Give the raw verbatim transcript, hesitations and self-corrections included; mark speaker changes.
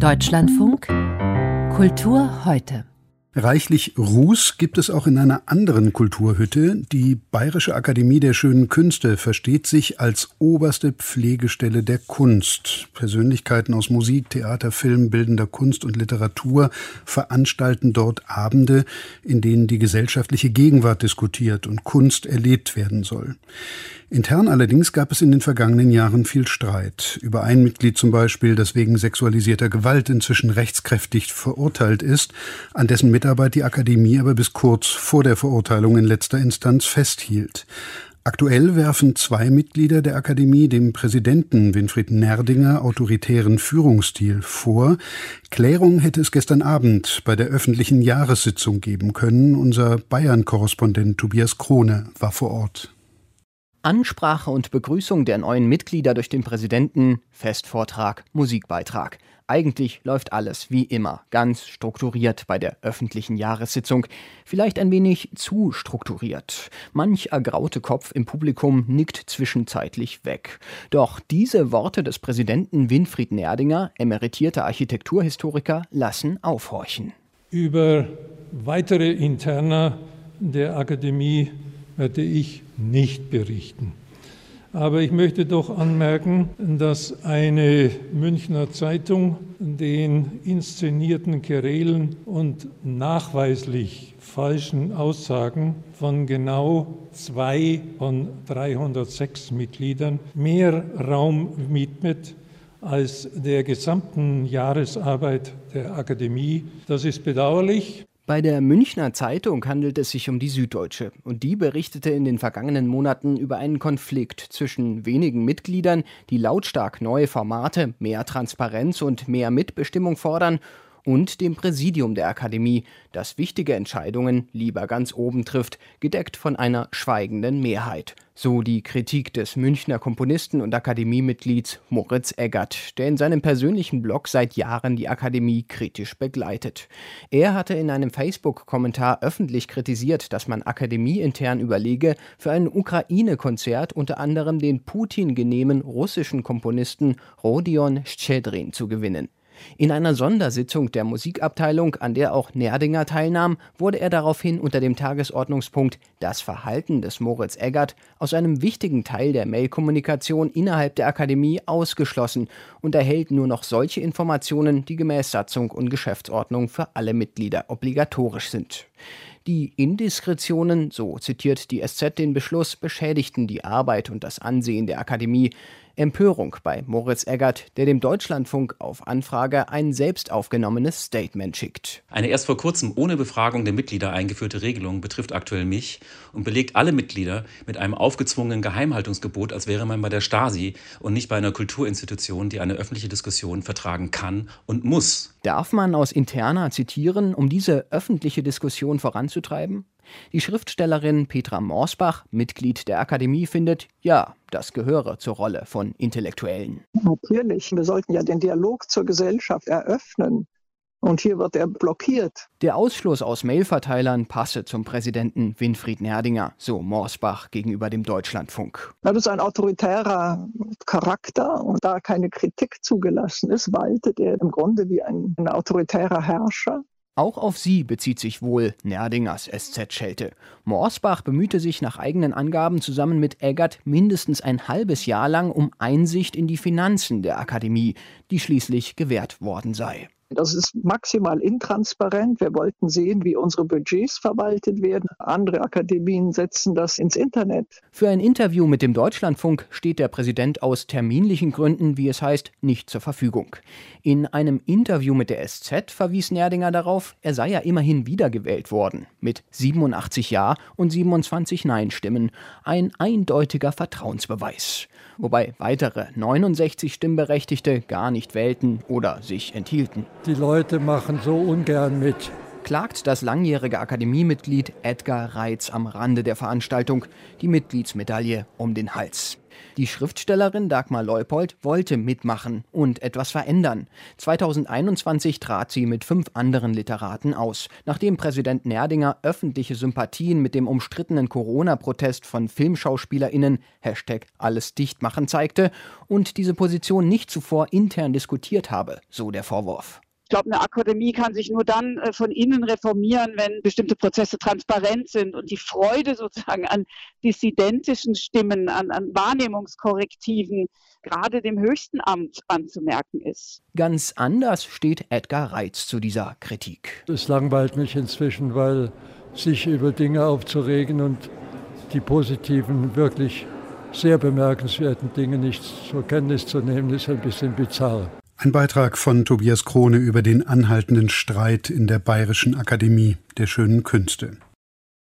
Speaker 1: Deutschlandfunk Kultur heute.
Speaker 2: Reichlich Ruß gibt es auch in einer anderen Kulturhütte. Die Bayerische Akademie der Schönen Künste versteht sich als oberste Pflegestelle der Kunst. Persönlichkeiten aus Musik, Theater, Film, bildender Kunst und Literatur veranstalten dort Abende, in denen die gesellschaftliche Gegenwart diskutiert und Kunst erlebt werden soll. Intern allerdings gab es in den vergangenen Jahren viel Streit. Über ein Mitglied zum Beispiel, das wegen sexualisierter Gewalt inzwischen rechtskräftig verurteilt ist, an dessen Mitarbeit die Akademie aber bis kurz vor der Verurteilung in letzter Instanz festhielt. Aktuell werfen zwei Mitglieder der Akademie dem Präsidenten Winfried Nerdinger autoritären Führungsstil vor. Klärung hätte es gestern Abend bei der öffentlichen Jahressitzung geben können. Unser Bayern-Korrespondent Tobias Krone war vor Ort.
Speaker 3: Ansprache und Begrüßung der neuen Mitglieder durch den Präsidenten, Festvortrag, Musikbeitrag. Eigentlich läuft alles wie immer, ganz strukturiert bei der öffentlichen Jahressitzung. Vielleicht ein wenig zu strukturiert. Manch ergraute Kopf im Publikum nickt zwischenzeitlich weg. Doch diese Worte des Präsidenten Winfried Nerdinger, emeritierter Architekturhistoriker, lassen aufhorchen.
Speaker 4: Über weitere Interna der Akademie werde ich nicht berichten. Aber ich möchte doch anmerken, dass eine Münchner Zeitung den inszenierten Querelen und nachweislich falschen Aussagen von genau zwei von dreihundertsechs Mitgliedern mehr Raum widmet als der gesamten Jahresarbeit der Akademie. Das ist bedauerlich.
Speaker 3: Bei der Münchner Zeitung handelt es sich um die Süddeutsche und die berichtete in den vergangenen Monaten über einen Konflikt zwischen wenigen Mitgliedern, die lautstark neue Formate, mehr Transparenz und mehr Mitbestimmung fordern, und dem Präsidium der Akademie, das wichtige Entscheidungen lieber ganz oben trifft, gedeckt von einer schweigenden Mehrheit. So die Kritik des Münchner Komponisten und Akademiemitglieds Moritz Eggert, der in seinem persönlichen Blog seit Jahren die Akademie kritisch begleitet. Er hatte in einem Facebook-Kommentar öffentlich kritisiert, dass man akademieintern überlege, für ein Ukraine-Konzert unter anderem den Putin-genehmen russischen Komponisten Rodion Schtschedrin zu gewinnen. In einer Sondersitzung der Musikabteilung, an der auch Nerdinger teilnahm, wurde er daraufhin unter dem Tagesordnungspunkt »Das Verhalten des Moritz Eggert« aus einem wichtigen Teil der Mailkommunikation innerhalb der Akademie ausgeschlossen und erhält nur noch solche Informationen, die gemäß Satzung und Geschäftsordnung für alle Mitglieder obligatorisch sind. Die Indiskretionen, so zitiert die S Z den Beschluss, beschädigten die Arbeit und das Ansehen der Akademie. Empörung bei Moritz Eggert, der dem Deutschlandfunk auf Anfrage ein selbst aufgenommenes Statement schickt.
Speaker 5: Eine erst vor kurzem ohne Befragung der Mitglieder eingeführte Regelung betrifft aktuell mich und belegt alle Mitglieder mit einem aufgezwungenen Geheimhaltungsgebot, als wäre man bei der Stasi und nicht bei einer Kulturinstitution, die eine öffentliche Diskussion vertragen kann und muss.
Speaker 3: Darf man aus Interna zitieren, um diese öffentliche Diskussion voranzutreiben? Die Schriftstellerin Petra Morsbach, Mitglied der Akademie, findet, ja, das gehöre zur Rolle von Intellektuellen.
Speaker 6: Natürlich, wir sollten ja den Dialog zur Gesellschaft eröffnen. Und hier wird er blockiert.
Speaker 3: Der Ausschluss aus Mailverteilern passe zum Präsidenten Winfried Nerdinger, so Morsbach gegenüber dem Deutschlandfunk.
Speaker 6: Das ist ein autoritärer Charakter und da keine Kritik zugelassen ist, waltet er im Grunde wie ein, ein autoritärer Herrscher.
Speaker 3: Auch auf sie bezieht sich wohl Nerdingers S Z-Schelte. Morsbach bemühte sich nach eigenen Angaben zusammen mit Eggert mindestens ein halbes Jahr lang um Einsicht in die Finanzen der Akademie, die schließlich gewährt worden sei.
Speaker 6: Das ist maximal intransparent. Wir wollten sehen, wie unsere Budgets verwaltet werden. Andere Akademien setzen das ins Internet.
Speaker 3: Für ein Interview mit dem Deutschlandfunk steht der Präsident aus terminlichen Gründen, wie es heißt, nicht zur Verfügung. In einem Interview mit der S Z verwies Nerdinger darauf, er sei ja immerhin wiedergewählt worden. Mit siebenundachtzig Ja- und siebenundzwanzig Nein-Stimmen. Ein eindeutiger Vertrauensbeweis. Wobei weitere neunundsechzig Stimmberechtigte gar nicht wählten oder sich enthielten.
Speaker 7: Die Leute machen so ungern mit,
Speaker 3: klagt das langjährige Akademiemitglied Edgar Reitz am Rande der Veranstaltung, die Mitgliedsmedaille um den Hals. Die Schriftstellerin Dagmar Leupold wollte mitmachen und etwas verändern. zweitausendeinundzwanzig trat sie mit fünf anderen Literaten aus, nachdem Präsident Nerdinger öffentliche Sympathien mit dem umstrittenen Corona-Protest von FilmschauspielerInnen Hashtag alles dicht machen zeigte und diese Position nicht zuvor intern diskutiert habe, so der Vorwurf.
Speaker 7: Ich glaube, eine Akademie kann sich nur dann äh, von innen reformieren, wenn bestimmte Prozesse transparent sind und die Freude sozusagen an dissidentischen Stimmen, an, an Wahrnehmungskorrektiven gerade dem höchsten Amt anzumerken ist.
Speaker 3: Ganz anders steht Edgar Reitz zu dieser Kritik.
Speaker 8: Es langweilt mich inzwischen, weil sich über Dinge aufzuregen und die positiven, wirklich sehr bemerkenswerten Dinge nicht zur Kenntnis zu nehmen, ist ein bisschen bizarr.
Speaker 2: Ein Beitrag von Tobias Krone über den anhaltenden Streit in der Bayerischen Akademie der Schönen Künste.